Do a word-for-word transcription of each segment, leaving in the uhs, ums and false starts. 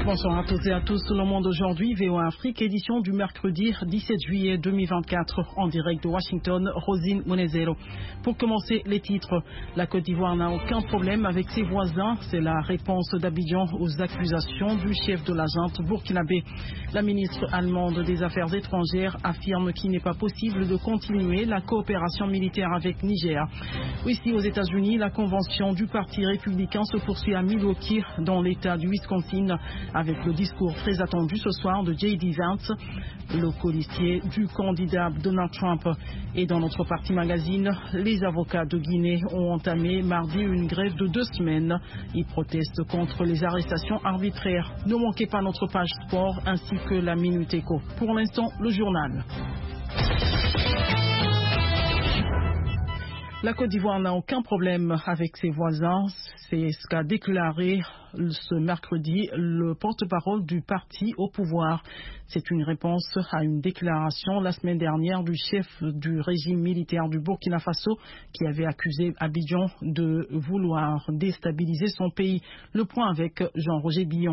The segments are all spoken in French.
Bonsoir à toutes et à tous. Le monde aujourd'hui, V O A Afrique, édition du mercredi dix-sept juillet deux mille vingt-quatre, en direct de Washington, Rosine Monezero. Pour commencer, les titres. La Côte d'Ivoire n'a aucun problème avec ses voisins. C'est la réponse d'Abidjan aux accusations du chef de la junte burkinabé. La ministre allemande des Affaires étrangères affirme qu'il n'est pas possible de continuer la coopération militaire avec Niger. Ici, aux États-Unis, la convention du Parti républicain se poursuit à Milwaukee, dans l'État du Wisconsin, avec le discours très attendu ce soir de J D Vance, le colistier du candidat Donald Trump. Et dans notre partie magazine, les avocats de Guinée ont entamé mardi une grève de deux semaines. Ils protestent contre les arrestations arbitraires. Ne manquez pas notre page sport ainsi que la Minute Éco. Pour l'instant, le journal. La Côte d'Ivoire n'a aucun problème avec ses voisins. C'est ce qu'a déclaré ce mercredi le porte-parole du parti au pouvoir. C'est une réponse à une déclaration la semaine dernière du chef du régime militaire du Burkina Faso qui avait accusé Abidjan de vouloir déstabiliser son pays. Le point avec Jean-Roger Billon.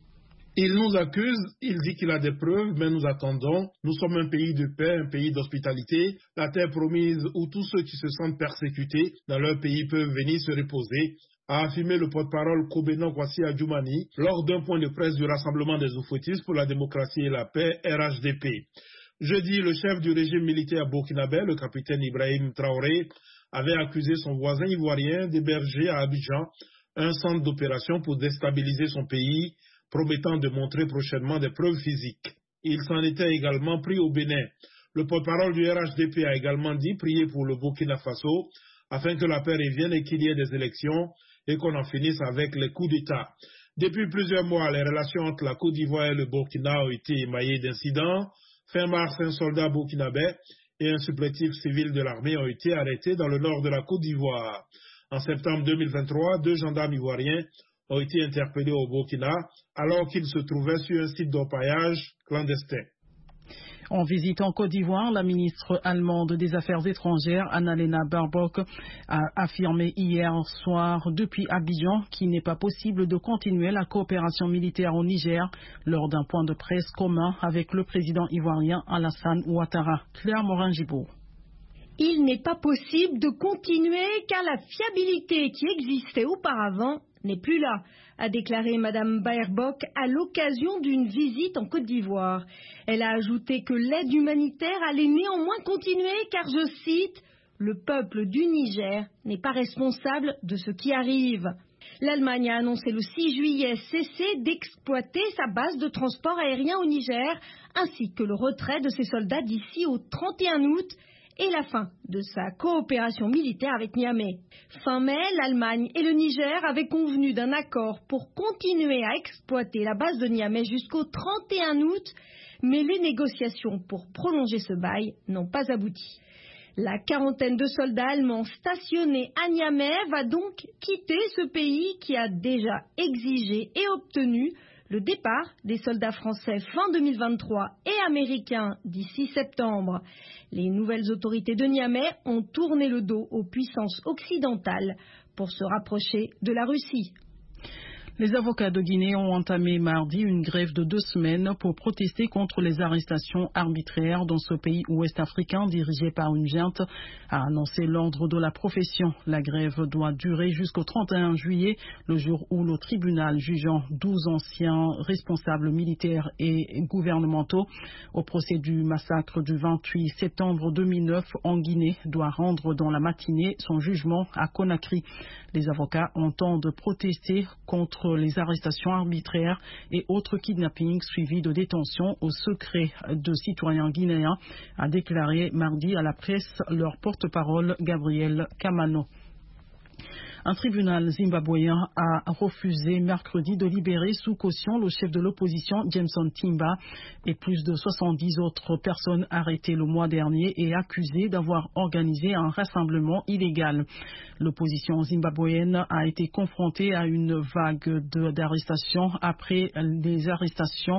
Il nous accuse, il dit qu'il a des preuves, mais nous attendons. Nous sommes un pays de paix, un pays d'hospitalité, la terre promise où tous ceux qui se sentent persécutés dans leur pays peuvent venir se reposer, a affirmé le porte-parole Kobena Kwasi Adjoumani lors d'un point de presse du Rassemblement des Oufouettistes pour la démocratie et la paix, R H D P. Jeudi, le chef du régime militaire burkinabé, le capitaine Ibrahim Traoré, avait accusé son voisin ivoirien d'héberger à Abidjan un centre d'opération pour déstabiliser son pays, promettant de montrer prochainement des preuves physiques. Il s'en était également pris au Bénin. Le porte-parole du R H D P a également dit prier pour le Burkina Faso afin que la paix revienne et qu'il y ait des élections et qu'on en finisse avec les coups d'État. Depuis plusieurs mois, les relations entre la Côte d'Ivoire et le Burkina ont été émaillées d'incidents. Fin mars, un soldat burkinabé et un supplétif civil de l'armée ont été arrêtés dans le nord de la Côte d'Ivoire. En septembre deux mille vingt-trois, deux gendarmes ivoiriens ont été interpellés au Burkina alors qu'ils se trouvaient sur un site d'orpaillage clandestin. En visite en Côte d'Ivoire, la ministre allemande des Affaires étrangères, Annalena Baerbock, a affirmé hier soir depuis Abidjan qu'il n'est pas possible de continuer la coopération militaire au Niger lors d'un point de presse commun avec le président ivoirien Alassane Ouattara. Claire Morin-Gibault. Il n'est pas possible de continuer car la fiabilité qui existait auparavant n'est plus là, a déclaré Mme Baerbock à l'occasion d'une visite en Côte d'Ivoire. Elle a ajouté que l'aide humanitaire allait néanmoins continuer car, je cite, « le peuple du Niger n'est pas responsable de ce qui arrive ». L'Allemagne a annoncé le six juillet cesser d'exploiter sa base de transport aérien au Niger, ainsi que le retrait de ses soldats d'ici au trente et un août, et la fin de sa coopération militaire avec Niamey. Fin mai, l'Allemagne et le Niger avaient convenu d'un accord pour continuer à exploiter la base de Niamey jusqu'au trente et un août, mais les négociations pour prolonger ce bail n'ont pas abouti. La quarantaine de soldats allemands stationnés à Niamey va donc quitter ce pays qui a déjà exigé et obtenu le départ des soldats français fin deux mille vingt-trois et américains d'ici septembre. Les nouvelles autorités de Niamey ont tourné le dos aux puissances occidentales pour se rapprocher de la Russie. Les avocats de Guinée ont entamé mardi une grève de deux semaines pour protester contre les arrestations arbitraires dans ce pays ouest-africain dirigé par une junte, a annoncé l'ordre de la profession. La grève doit durer jusqu'au trente et un juillet, le jour où le tribunal jugeant douze anciens responsables militaires et gouvernementaux au procès du massacre du vingt-huit septembre deux mille neuf en Guinée doit rendre dans la matinée son jugement à Conakry. Les avocats entendent protester contre les arrestations arbitraires et autres kidnappings suivis de détentions au secret de citoyens guinéens, a déclaré mardi à la presse leur porte-parole Gabriel Kamano. Un tribunal zimbabwéen a refusé mercredi de libérer sous caution le chef de l'opposition Jameson Timba et plus de soixante-dix autres personnes arrêtées le mois dernier et accusées d'avoir organisé un rassemblement illégal. L'opposition zimbabwéenne a été confrontée à une vague d'arrestations après les arrestations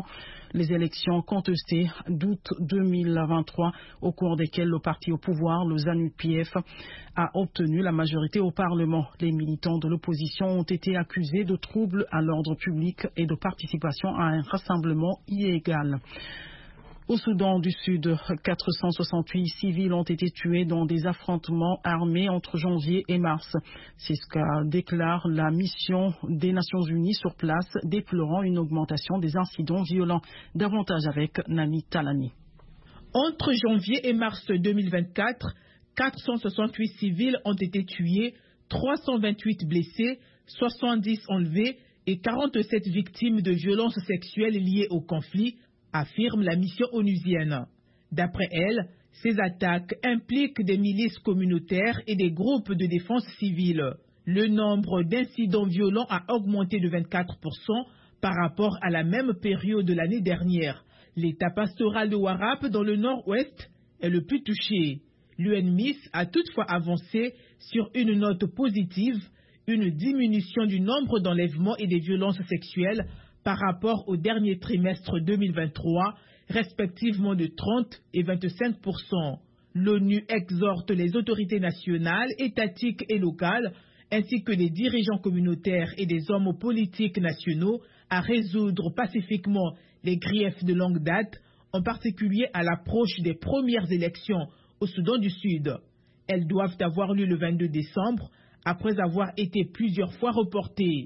Les élections contestées d'août deux mille vingt-trois, au cours desquelles le parti au pouvoir, le ZANU-P F, a obtenu la majorité au Parlement. Les militants de l'opposition ont été accusés de troubles à l'ordre public et de participation à un rassemblement illégal. Au Soudan du Sud, quatre cent soixante-huit civils ont été tués dans des affrontements armés entre janvier et mars. C'est ce qu'a déclare la mission des Nations Unies sur place, déplorant une augmentation des incidents violents. Davantage avec Nani Talani. Entre janvier et mars deux mille vingt-quatre, quatre cent soixante-huit civils ont été tués, trois cent vingt-huit blessés, soixante-dix enlevés et quarante-sept victimes de violences sexuelles liées au conflit, affirme la mission onusienne. D'après elle, ces attaques impliquent des milices communautaires et des groupes de défense civile. Le nombre d'incidents violents a augmenté de vingt-quatre pour cent par rapport à la même période de l'année dernière. L'État pastoral de Warrap, dans le nord-ouest, est le plus touché. L'U N M I S a toutefois avancé sur une note positive, une diminution du nombre d'enlèvements et des violences sexuelles par rapport au dernier trimestre deux mille vingt-trois, respectivement de trente et vingt-cinq pour cent. L'ONU exhorte les autorités nationales, étatiques et locales, ainsi que les dirigeants communautaires et des hommes politiques nationaux à résoudre pacifiquement les griefs de longue date, en particulier à l'approche des premières élections au Soudan du Sud. Elles doivent avoir lieu le vingt-deux décembre, après avoir été plusieurs fois reportées.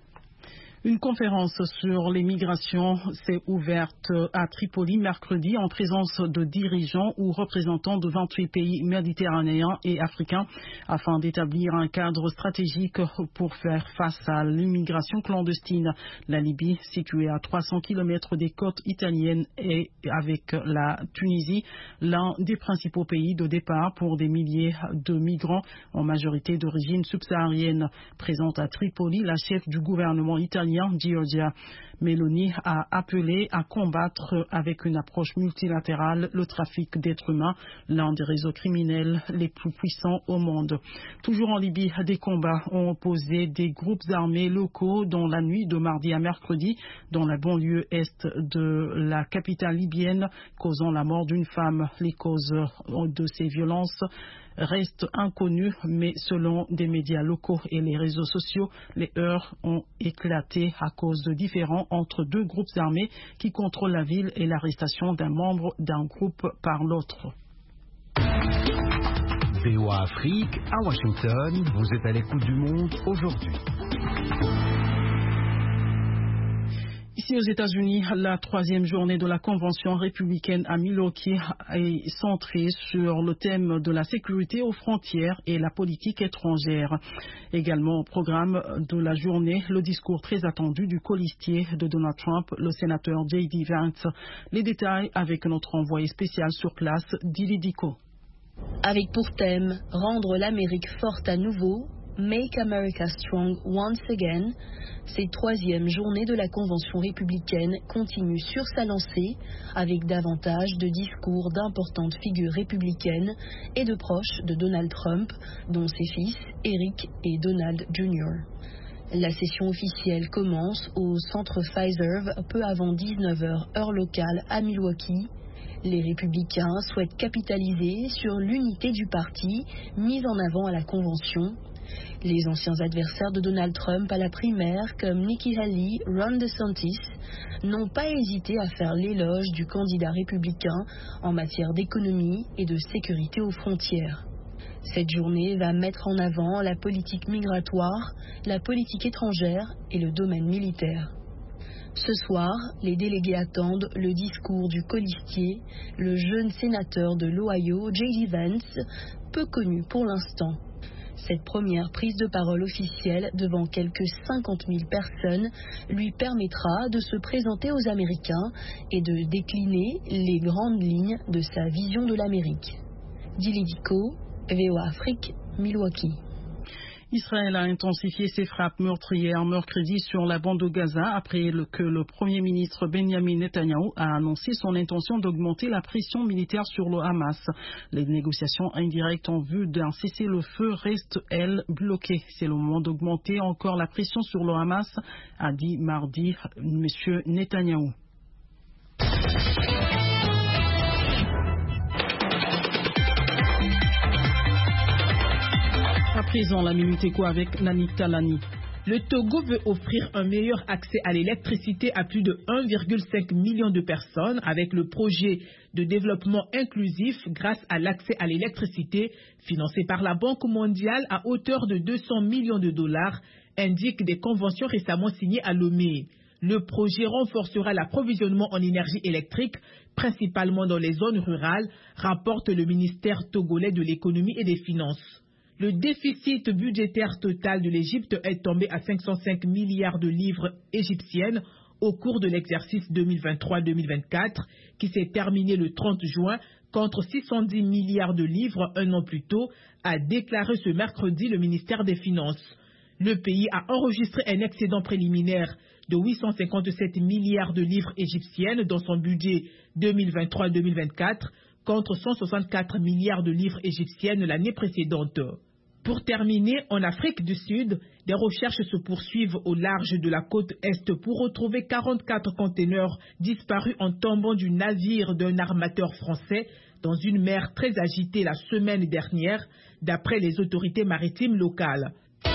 Une conférence sur les migrations s'est ouverte à Tripoli mercredi en présence de dirigeants ou représentants de vingt-huit pays méditerranéens et africains afin d'établir un cadre stratégique pour faire face à l'immigration clandestine. La Libye, située à trois cents kilomètres des côtes italiennes, est avec la Tunisie l'un des principaux pays de départ pour des milliers de migrants, en majorité d'origine subsaharienne. Présente à Tripoli, la chef du gouvernement italien Giorgia Meloni a appelé à combattre avec une approche multilatérale le trafic d'êtres humains, l'un des réseaux criminels les plus puissants au monde. Toujours en Libye, des combats ont opposé des groupes armés locaux dans la nuit de mardi à mercredi dans la banlieue est de la capitale libyenne, causant la mort d'une femme. Les causes de ces violences restent inconnues, mais selon des médias locaux et les réseaux sociaux, les heurts ont éclaté à cause de différends entre deux groupes armés qui contrôlent la ville et l'arrestation d'un membre d'un groupe par l'autre. V O A Afrique, à Washington, vous êtes à l'écoute du monde aujourd'hui. Ici aux États-Unis, la troisième journée de la Convention républicaine à Milwaukee est centrée sur le thème de la sécurité aux frontières et la politique étrangère. Également au programme de la journée, le discours très attendu du colistier de Donald Trump, le sénateur J D Vance. Les détails avec notre envoyé spécial sur place, Dili Diko. Avec pour thème « Rendre l'Amérique forte à nouveau », Make America Strong Once Again, cette troisième journée de la Convention républicaine continue sur sa lancée avec davantage de discours d'importantes figures républicaines et de proches de Donald Trump, dont ses fils Eric et Donald junior La session officielle commence au centre Pfizer peu avant dix-neuf heures heure locale à Milwaukee. Les républicains souhaitent capitaliser sur l'unité du parti mise en avant à la Convention. Les anciens adversaires de Donald Trump à la primaire, comme Nikki Haley, Ron DeSantis, n'ont pas hésité à faire l'éloge du candidat républicain en matière d'économie et de sécurité aux frontières. Cette journée va mettre en avant la politique migratoire, la politique étrangère et le domaine militaire. Ce soir, les délégués attendent le discours du colistier, le jeune sénateur de l'Ohio, J D Vance, peu connu pour l'instant. Cette première prise de parole officielle devant quelques cinquante mille personnes lui permettra de se présenter aux Américains et de décliner les grandes lignes de sa vision de l'Amérique. Dili Diko, V O A Afrique, Milwaukee. Israël a intensifié ses frappes meurtrières mercredi sur la bande de Gaza après le, que le Premier ministre Benjamin Netanyahu a annoncé son intention d'augmenter la pression militaire sur le Hamas. Les négociations indirectes en vue d'un cessez-le-feu restent, elles, bloquées. C'est le moment d'augmenter encore la pression sur le Hamas, a dit mardi M. Netanyahu. À présent, la Minute Éco avec Nanik Talani. Le Togo veut offrir un meilleur accès à l'électricité à plus de un virgule cinq million de personnes avec le projet de développement inclusif grâce à l'accès à l'électricité financé par la Banque mondiale à hauteur de deux cents millions de dollars, indiquent des conventions récemment signées à Lomé. Le projet renforcera l'approvisionnement en énergie électrique, principalement dans les zones rurales, rapporte le ministère togolais de l'économie et des finances. Le déficit budgétaire total de l'Égypte est tombé à cinq cent cinq milliards de livres égyptiennes au cours de l'exercice deux mille vingt-trois deux mille vingt-quatre, qui s'est terminé le trente juin, contre six cent dix milliards de livres un an plus tôt, a déclaré ce mercredi le ministère des Finances. Le pays a enregistré un excédent préliminaire de huit cent cinquante-sept milliards de livres égyptiennes dans son budget deux mille vingt-trois deux mille vingt-quatre, contre cent soixante-quatre milliards de livres égyptiennes l'année précédente. Pour terminer, en Afrique du Sud, des recherches se poursuivent au large de la côte Est pour retrouver quarante-quatre conteneurs disparus en tombant du navire d'un armateur français dans une mer très agitée la semaine dernière, d'après les autorités maritimes locales.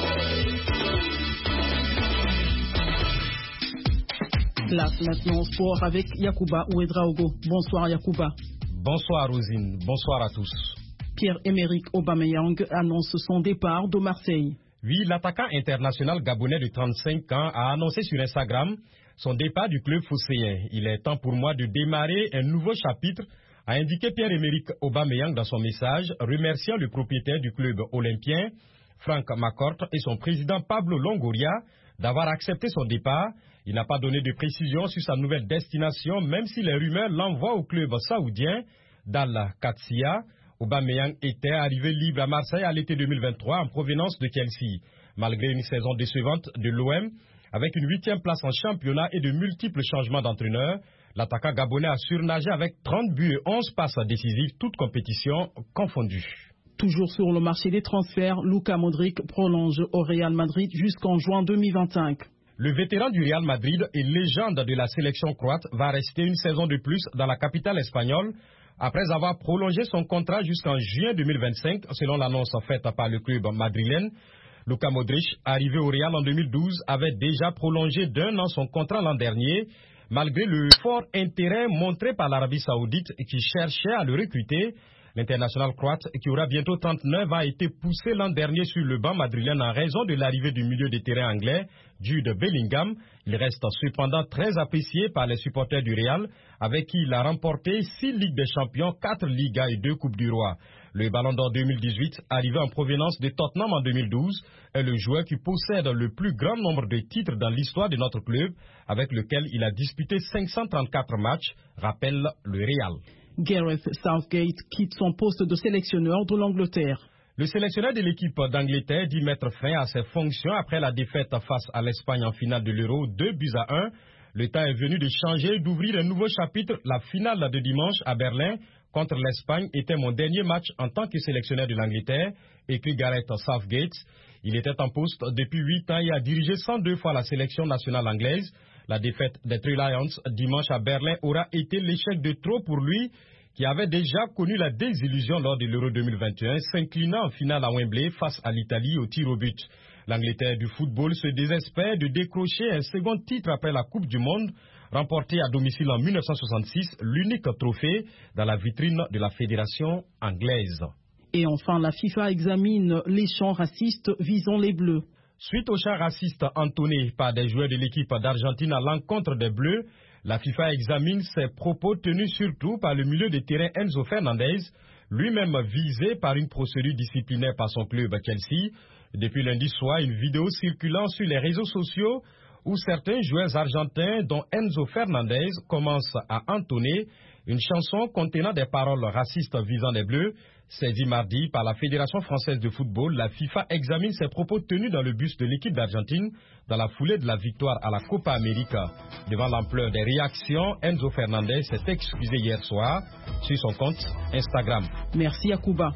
Place maintenant au sport avec Yacouba Ouedraogo. Bonsoir Yacouba. Bonsoir Rosine, bonsoir à tous. Pierre-Emerick Aubameyang annonce son départ de Marseille. Oui, l'attaquant international gabonais de trente-cinq ans a annoncé sur Instagram son départ du club phocéen. Il est temps pour moi de démarrer un nouveau chapitre, a indiqué Pierre-Emerick Aubameyang dans son message, remerciant le propriétaire du club olympien, Franck McCourt, et son président Pablo Longoria d'avoir accepté son départ. Il n'a pas donné de précision sur sa nouvelle destination, même si les rumeurs l'envoient au club saoudien d'Al Qadsiya. Aubameyang était arrivé libre à Marseille à l'été deux mille vingt-trois en provenance de Chelsea. Malgré une saison décevante de l'O M, avec une huitième place en championnat et de multiples changements d'entraîneur, l'attaquant gabonais a surnagé avec trente buts et onze passes décisives, toutes compétitions confondues. Toujours sur le marché des transferts, Luka Modric prolonge au Real Madrid jusqu'en juin deux mille vingt-cinq. Le vétéran du Real Madrid et légende de la sélection croate va rester une saison de plus dans la capitale espagnole, après avoir prolongé son contrat jusqu'en juin deux mille vingt-cinq, selon l'annonce faite par le club madrilène. Luka Modric, arrivé au Real en deux mille douze, avait déjà prolongé d'un an son contrat l'an dernier, malgré le fort intérêt montré par l'Arabie Saoudite qui cherchait à le recruter. L'international croate, qui aura bientôt trente-neuf ans, a été poussé l'an dernier sur le banc madrilène en raison de l'arrivée du milieu de terrain anglais, Jude Bellingham. Il reste cependant très apprécié par les supporters du Real, avec qui il a remporté six Ligues des Champions, quatre Ligas et deux Coupes du Roi. Le Ballon d'Or deux mille dix-huit, arrivé en provenance de Tottenham en deux mille douze, est le joueur qui possède le plus grand nombre de titres dans l'histoire de notre club, avec lequel il a disputé cinq cent trente-quatre matchs, rappelle le Real. Gareth Southgate quitte son poste de sélectionneur de l'Angleterre. Le sélectionneur de l'équipe d'Angleterre dit mettre fin à ses fonctions après la défaite face à l'Espagne en finale de l'Euro, deux buts à un. Le temps est venu de changer, d'ouvrir un nouveau chapitre. La finale de dimanche à Berlin contre l'Espagne était mon dernier match en tant que sélectionneur de l'Angleterre, écrit Gareth Southgate. Il était en poste depuis huit ans et a dirigé cent deux fois la sélection nationale anglaise. La défaite des Three Lions dimanche à Berlin aura été l'échec de trop pour lui, qui avait déjà connu la désillusion lors de l'Euro deux mille vingt et un, s'inclinant en finale à Wembley face à l'Italie au tir au but. L'Angleterre du football se désespère de décrocher un second titre après la Coupe du Monde, remportée à domicile en mille neuf cent soixante-six, l'unique trophée dans la vitrine de la fédération anglaise. Et enfin, la FIFA examine les chants racistes visant les Bleus. Suite aux chants racistes entonnés par des joueurs de l'équipe d'Argentine à l'encontre des Bleus, la FIFA examine ses propos tenus surtout par le milieu de terrain Enzo Fernandez, lui-même visé par une procédure disciplinaire par son club Chelsea. Depuis lundi soir, une vidéo circulant sur les réseaux sociaux où certains joueurs argentins, dont Enzo Fernandez, commencent à entonner une chanson contenant des paroles racistes visant les Bleus. Saisie mardi par la Fédération française de football, la FIFA examine ses propos tenus dans le bus de l'équipe d'Argentine dans la foulée de la victoire à la Copa América. Devant l'ampleur des réactions, Enzo Fernandez s'est excusé hier soir sur son compte Instagram. Merci Yacouba.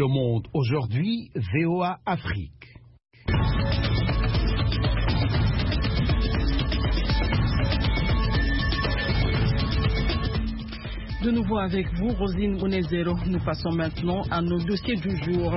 monde aujourd'hui, V O A Afrique. De nouveau avec vous, Rosine Onezero. Nous passons maintenant à nos dossiers du jour.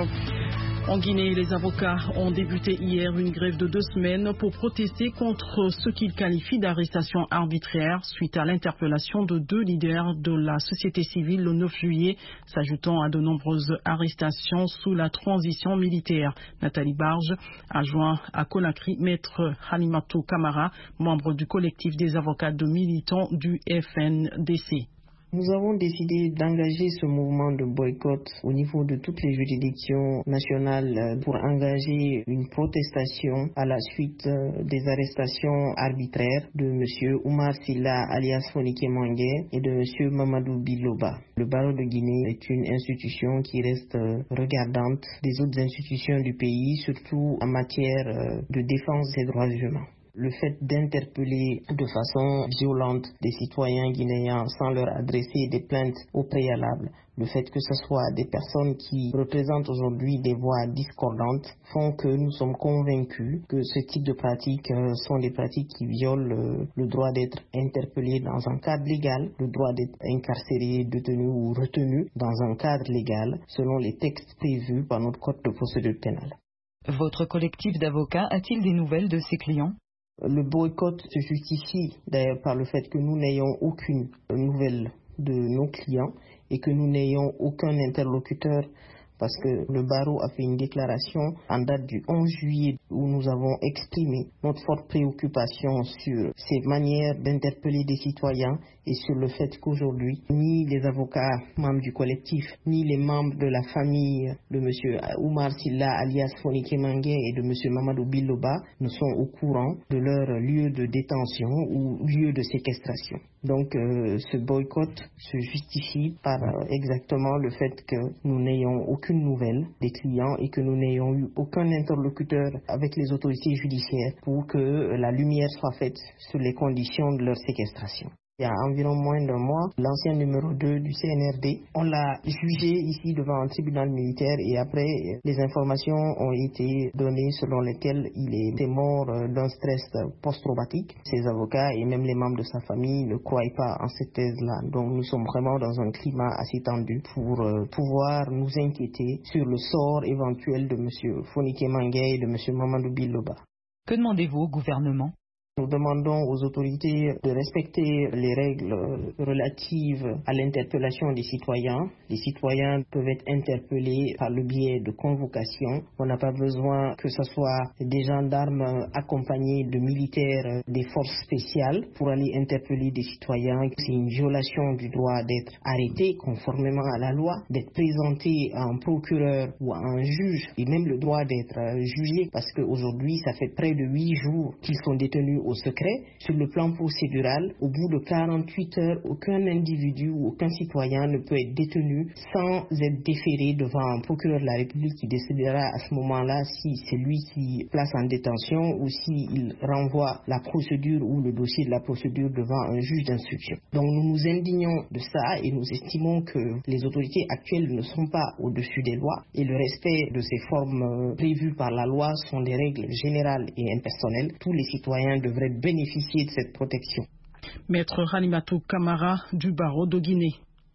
En Guinée, les avocats ont débuté hier une grève de deux semaines pour protester contre ce qu'ils qualifient d'arrestation arbitraire suite à l'interpellation de deux leaders de la société civile le neuf juillet, s'ajoutant à de nombreuses arrestations sous la transition militaire. Nathalie Barge a joint à Conakry Maître Halimatou Kamara, membre du collectif des avocats de militants du F N D C. Nous avons décidé d'engager ce mouvement de boycott au niveau de toutes les juridictions nationales pour engager une protestation à la suite des arrestations arbitraires de M. Oumar Silla alias Fonike Mangué et de M. Mamadou Biloba. Le barreau de Guinée est une institution qui reste regardante des autres institutions du pays, surtout en matière de défense des droits humains. Le fait d'interpeller de façon violente des citoyens guinéens sans leur adresser des plaintes au préalable, le fait que ce soit des personnes qui représentent aujourd'hui des voix discordantes font que nous sommes convaincus que ce type de pratiques sont des pratiques qui violent le droit d'être interpellé dans un cadre légal, le droit d'être incarcéré, détenu ou retenu dans un cadre légal selon les textes prévus par notre code de procédure pénale. Votre collectif d'avocats a-t-il des nouvelles de ses clients ? Le boycott se justifie d'ailleurs par le fait que nous n'ayons aucune nouvelle de nos clients et que nous n'ayons aucun interlocuteur, parce que le barreau a fait une déclaration en date du onze juillet où nous avons exprimé notre forte préoccupation sur ces manières d'interpeller des citoyens et sur le fait qu'aujourd'hui, ni les avocats membres du collectif, ni les membres de la famille de M. Oumar Silla alias Fonike Mangué et de M. Mamadou Biloba ne sont au courant de leur lieu de détention ou lieu de séquestration. Donc euh, ce boycott se justifie par euh, exactement le fait que nous n'ayons aucune nouvelle des clients et que nous n'ayons eu aucun interlocuteur avec les autorités judiciaires pour que euh, la lumière soit faite sur les conditions de leur séquestration. Il y a environ moins d'un mois, l'ancien numéro deux du C N R D, on l'a jugé ici devant un tribunal militaire et après, les informations ont été données selon lesquelles il était mort d'un stress post-traumatique. Ses avocats et même les membres de sa famille ne croient pas en cette thèse-là. Donc nous sommes vraiment dans un climat assez tendu pour euh, pouvoir nous inquiéter sur le sort éventuel de M. Fonike Mangué et de M. Mamadou Biloba. Que demandez-vous au gouvernement ? Nous demandons aux autorités de respecter les règles relatives à l'interpellation des citoyens. Les citoyens peuvent être interpellés par le biais de convocation. On n'a pas besoin que ce soit des gendarmes accompagnés de militaires des forces spéciales pour aller interpeller des citoyens. C'est une violation du droit d'être arrêté conformément à la loi, d'être présenté à un procureur ou à un juge et même le droit d'être jugé parce qu'aujourd'hui, ça fait près de huit jours qu'ils sont détenus au secret. Sur le plan procédural, au bout de quarante-huit heures, aucun individu ou aucun citoyen ne peut être détenu sans être déféré devant un procureur de la République qui décidera à ce moment-là si c'est lui qui place en détention ou s'il renvoie la procédure ou le dossier de la procédure devant un juge d'instruction. Donc nous nous indignons de ça et nous estimons que les autorités actuelles ne sont pas au-dessus des lois et le respect de ces formes prévues par la loi sont des règles générales et impersonnelles. Tous les citoyens devraient bénéficier de cette protection. Maître Halimatou Kamara du barreau de Guinée.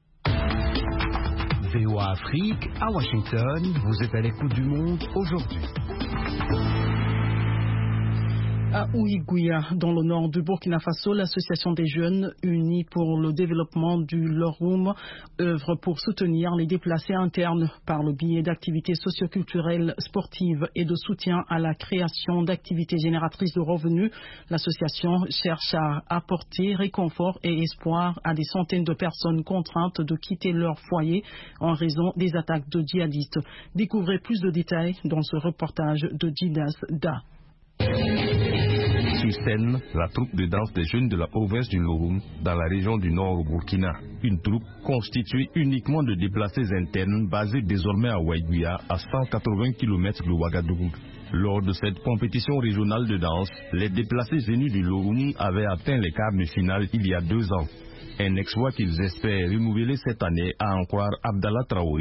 V O A Afrique, à Washington, vous êtes à l'écoute du monde aujourd'hui. À Ouigouya, dans le nord du Burkina Faso, l'association des jeunes unis pour le développement du Loroum œuvre pour soutenir les déplacés internes par le biais d'activités socioculturelles, sportives et de soutien à la création d'activités génératrices de revenus. L'association cherche à apporter réconfort et espoir à des centaines de personnes contraintes de quitter leur foyer en raison des attaques de djihadistes. Découvrez plus de détails dans ce reportage de Jidas Da. Sur scène, la troupe de danse des jeunes de la province du Loroum, dans la région du nord au Burkina. Une troupe constituée uniquement de déplacés internes basés désormais à Ouigouya, à cent quatre-vingts kilomètres de Ouagadougou. Lors de cette compétition régionale de danse, les déplacés venus du Loroum avaient atteint les quarts de finale il y a deux ans. Un exploit qu'ils espèrent renouveler cette année, à en croire Abdallah Traoré,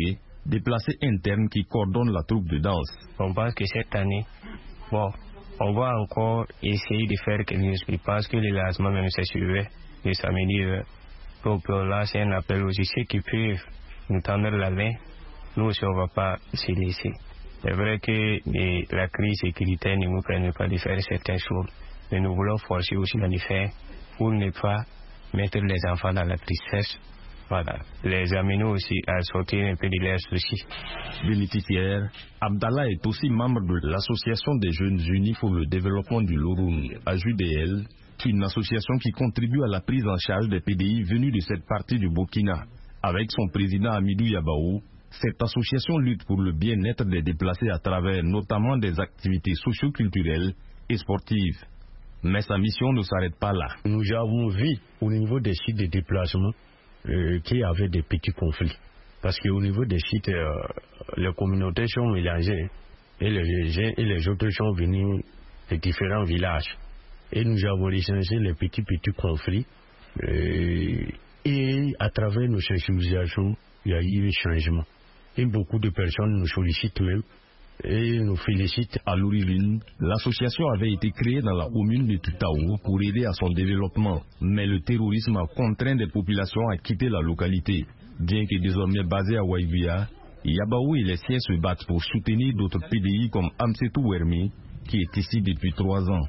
déplacés internes qui coordonnent la troupe de danse. On pense que cette année, bon, on va encore essayer de faire quelque chose. Je pense que le lancement même s'est suivi le samedi. Donc là, c'est un appel aussi. Ceux qui peuvent nous tendre la main, nous aussi, on ne va pas se laisser. C'est vrai que les, la crise sécuritaire ne nous permet pas de faire certaines choses, mais nous voulons forcer aussi à les faire pour ne pas mettre les enfants dans la tristesse. Voilà, les amener aussi à sortir un peu de leurs soucis. Bénéficiaire, Abdallah est aussi membre de l'Association des Jeunes Unis pour le développement du Loroum, A J D L, une association qui contribue à la prise en charge des P D I venus de cette partie du Burkina. Avec son président Amidou Yabaou, cette association lutte pour le bien-être des déplacés à travers notamment des activités socio-culturelles et sportives. Mais sa mission ne s'arrête pas là. Nous avons vu au niveau des sites de déplacement euh, qu'il y avait des petits conflits. Parce qu'au niveau des sites, euh, les communautés sont mélangées et les, et les autres sont venus de différents villages. Et nous avons recensé les petits petits conflits. Euh, et à travers nos sensibilisations, il y a eu un changement. Et beaucoup de personnes nous sollicitent même et nous félicitent. À l'origine, l'association avait été créée dans la commune de Tutaou pour aider à son développement. Mais le terrorisme a contraint des populations à quitter la localité. Bien que désormais basée à Waïbia, Yabaou et les siens se battent pour soutenir d'autres P D I comme Amsetou Wermi, qui est ici depuis trois ans.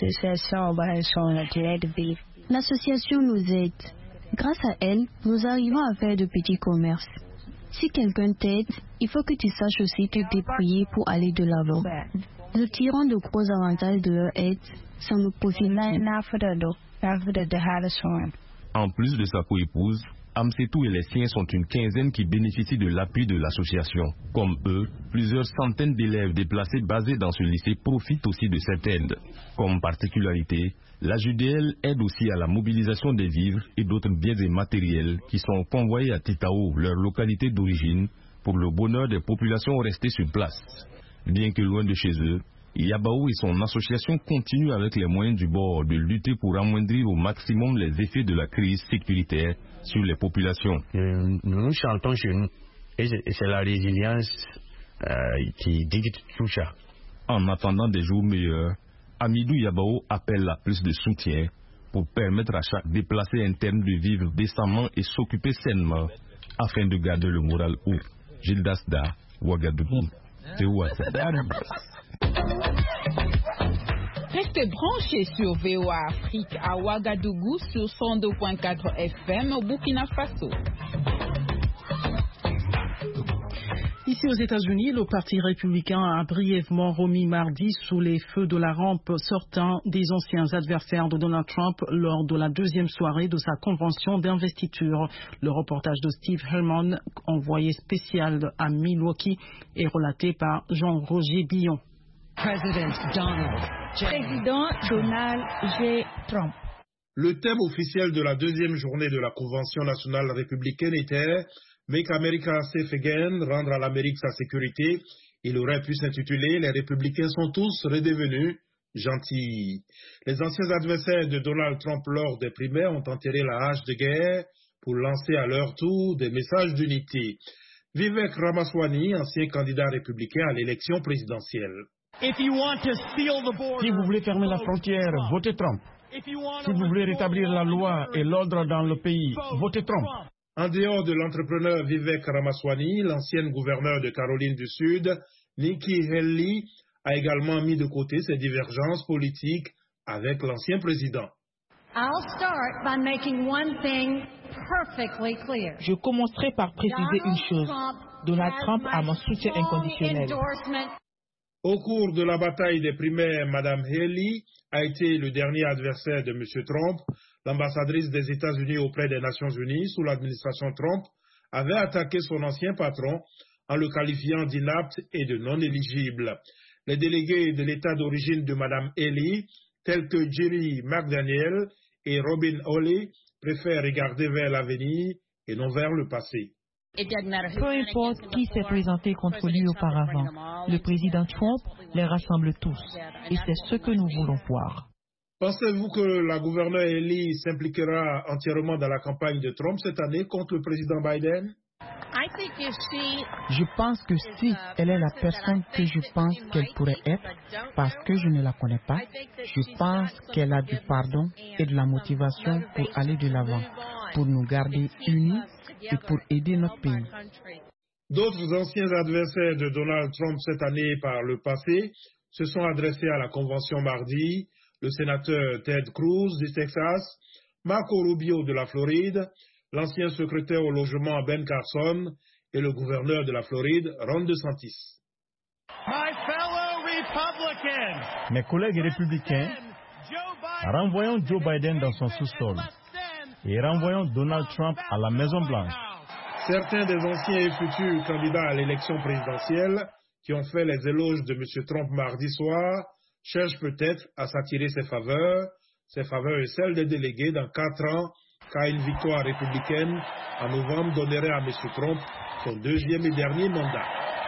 L'association nous aide. Grâce à elle, nous arrivons à faire de petits commerces. Si quelqu'un t'aide, il faut que tu saches aussi te débrouiller pour aller de l'avant. Nous tirons de gros avantages de leur aide, ça nous profite. En plus de sa coépouse, Amsetou et les siens sont une quinzaine qui bénéficient de l'appui de l'association. Comme eux, plusieurs centaines d'élèves déplacés basés dans ce lycée profitent aussi de cette aide. Comme particularité, la J D L aide aussi à la mobilisation des vivres et d'autres biens et matériels qui sont convoyés à Titaou, leur localité d'origine, pour le bonheur des populations restées sur place. Bien que loin de chez eux, Yabaou et son association continuent avec les moyens du bord de lutter pour amoindrir au maximum les effets de la crise sécuritaire sur les populations. Nous, nous chantons chez nous et c'est la résilience euh, qui dicte tout ça. En attendant des jours meilleurs, Amidou Yabaou appelle à plus de soutien pour permettre à chaque déplacé interne de vivre décemment et s'occuper sainement afin de garder le moral haut. Gilles Dasda, Ouagadougou. Restez branchés sur V O A Afrique à Ouagadougou sur cent deux point quatre F M au Burkina Faso. Ici aux États-Unis, le Parti républicain a brièvement remis mardi sous les feux de la rampe certains des anciens adversaires de Donald Trump lors de la deuxième soirée de sa convention d'investiture. Le reportage de Steve Herman, envoyé spécial à Milwaukee, est relaté par Jean-Roger Billon. Président Donald J. Président Donald J. Trump. Le thème officiel de la deuxième journée de la Convention nationale républicaine était « Make America Safe Again », rendre à l'Amérique sa sécurité. Il aurait pu s'intituler « Les républicains sont tous redevenus gentils ». Les anciens adversaires de Donald Trump lors des primaires ont enterré la hache de guerre pour lancer à leur tour des messages d'unité. Vivek Ramaswamy, ancien candidat républicain à l'élection présidentielle. Si vous voulez fermer la frontière, votez Trump. Si vous voulez rétablir la loi et l'ordre dans le pays, votez Trump. En dehors de l'entrepreneur Vivek Ramaswamy, l'ancienne gouverneure de Caroline du Sud, Nikki Haley, a également mis de côté ses divergences politiques avec l'ancien président. Je commencerai par préciser une chose. Donald Trump a mon soutien inconditionnel. Au cours de la bataille des primaires, Mme Haley a été le dernier adversaire de M. Trump. L'ambassadrice des États-Unis auprès des Nations Unies sous l'administration Trump avait attaqué son ancien patron en le qualifiant d'inapte et de non éligible. Les délégués de l'État d'origine de Mme Haley, tels que Jerry McDaniel et Robin Hawley, préfèrent regarder vers l'avenir et non vers le passé. Peu importe qui s'est présenté contre lui auparavant, le président Trump les rassemble tous. Et c'est ce que nous voulons voir. Pensez-vous que la gouverneure Haley s'impliquera entièrement dans la campagne de Trump cette année contre le président Biden? Je pense que si elle est la personne que je pense qu'elle pourrait être, parce que je ne la connais pas, je pense qu'elle a du pardon et de la motivation pour aller de l'avant, pour nous garder unis et pour aider notre pays. D'autres anciens adversaires de Donald Trump cette année par le passé se sont adressés à la convention mardi, le sénateur Ted Cruz du Texas, Marco Rubio de la Floride, l'ancien secrétaire au logement Ben Carson et le gouverneur de la Floride, Ron DeSantis. Mes collègues républicains, renvoyons Joe Biden dans son sous-sol et renvoyons Donald Trump à la Maison-Blanche. Certains des anciens et futurs candidats à l'élection présidentielle qui ont fait les éloges de M. Trump mardi soir cherchent peut-être à s'attirer ses faveurs, ses faveurs et celles des délégués dans quatre ans, car une victoire républicaine en novembre donnerait à M. Trump son deuxième et dernier mandat.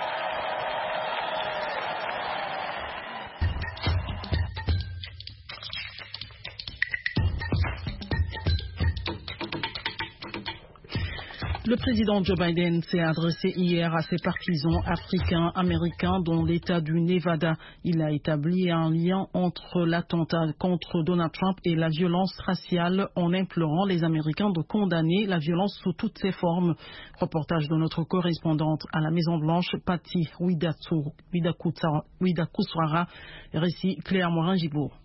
Le président Joe Biden s'est adressé hier à ses partisans africains américains dans l'État du Nevada. Il a établi un lien entre l'attentat contre Donald Trump et la violence raciale en implorant les Américains de condamner la violence sous toutes ses formes. Reportage de notre correspondante à la Maison-Blanche, Patty Widakuswara, récit Claire Morin-Gibourg.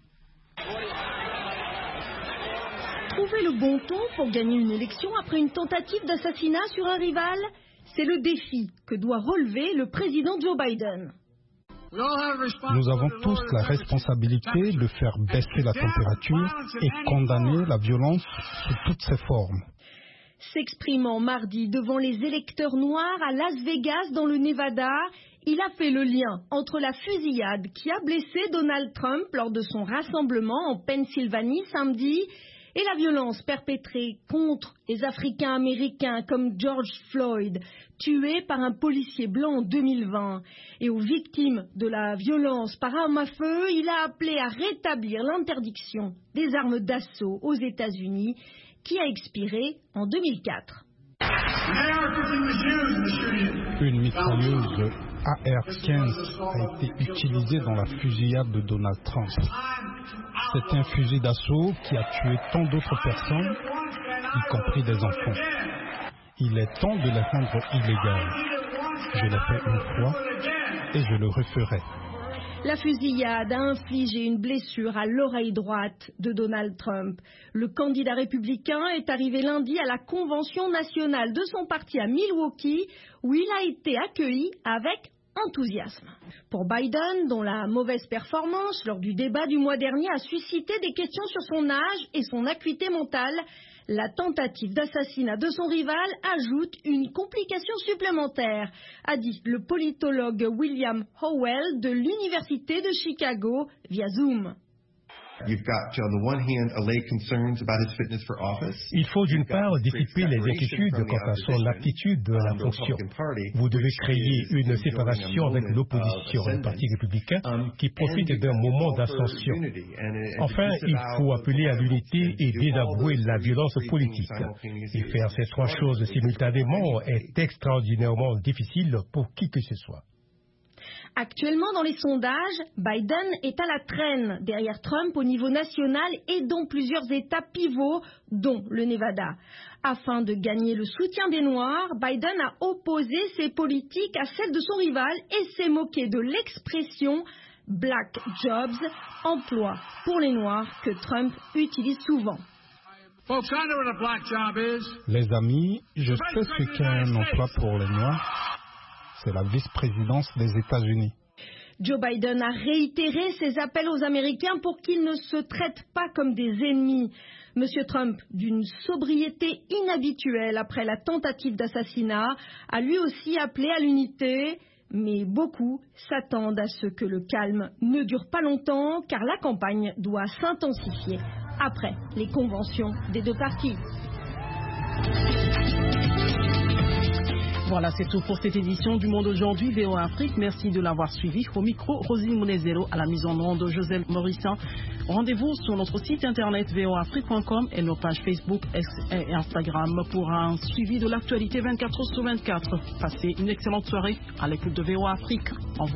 Trouver le bon ton pour gagner une élection après une tentative d'assassinat sur un rival, c'est le défi que doit relever le président Joe Biden. Nous avons tous la responsabilité de faire baisser la température et condamner la violence sous toutes ses formes. S'exprimant mardi devant les électeurs noirs à Las Vegas dans le Nevada, il a fait le lien entre la fusillade qui a blessé Donald Trump lors de son rassemblement en Pennsylvanie samedi et la violence perpétrée contre les Africains-Américains comme George Floyd, tué par un policier blanc en deux mille vingt. Et aux victimes de la violence par arme à feu, il a appelé à rétablir l'interdiction des armes d'assaut aux États-Unis qui a expiré en deux mille quatre. Une mitrailleuse A R quinze a été utilisée dans la fusillade de Donald Trump. C'est un fusil d'assaut qui a tué tant d'autres personnes, y compris des enfants. Il est temps de les rendre illégales. Je l'ai fait une fois et je le referai. La fusillade a infligé une blessure à l'oreille droite de Donald Trump. Le candidat républicain est arrivé lundi à la convention nationale de son parti à Milwaukee, où il a été accueilli avec enthousiasme. Pour Biden, dont la mauvaise performance lors du débat du mois dernier a suscité des questions sur son âge et son acuité mentale, la tentative d'assassinat de son rival ajoute une complication supplémentaire, a dit le politologue William Howell de l'Université de Chicago via Zoom. Il faut d'une part dissiper les inquiétudes quant à son aptitude à la fonction. Vous devez créer une séparation avec l'opposition, le Parti républicain, qui profite d'un moment d'ascension. Enfin, il faut appeler à l'unité et désavouer la violence politique. Et faire ces trois choses simultanément est extraordinairement difficile pour qui que ce soit. Actuellement, dans les sondages, Biden est à la traîne derrière Trump au niveau national et dans plusieurs États pivots, dont le Nevada. Afin de gagner le soutien des Noirs, Biden a opposé ses politiques à celles de son rival et s'est moqué de l'expression « Black Jobs », emploi pour les Noirs que Trump utilise souvent. Les amis, je sais ce qu'est un emploi pour les Noirs. C'est la vice-présidence des États-Unis. Joe Biden a réitéré ses appels aux Américains pour qu'ils ne se traitent pas comme des ennemis. Monsieur Trump, d'une sobriété inhabituelle après la tentative d'assassinat, a lui aussi appelé à l'unité, mais beaucoup s'attendent à ce que le calme ne dure pas longtemps, car la campagne doit s'intensifier après les conventions des deux partis. Voilà, c'est tout pour cette édition du Monde aujourd'hui, V O A Afrique. Merci de l'avoir suivi. Au micro, Rosine Monezero, à la mise en onde, Joseph Morissin. Rendez-vous sur notre site internet v o a afrique point com et nos pages Facebook et Instagram pour un suivi de l'actualité vingt-quatre heures sur vingt-quatre. Passez une excellente soirée à l'écoute de V O A Afrique. Au revoir.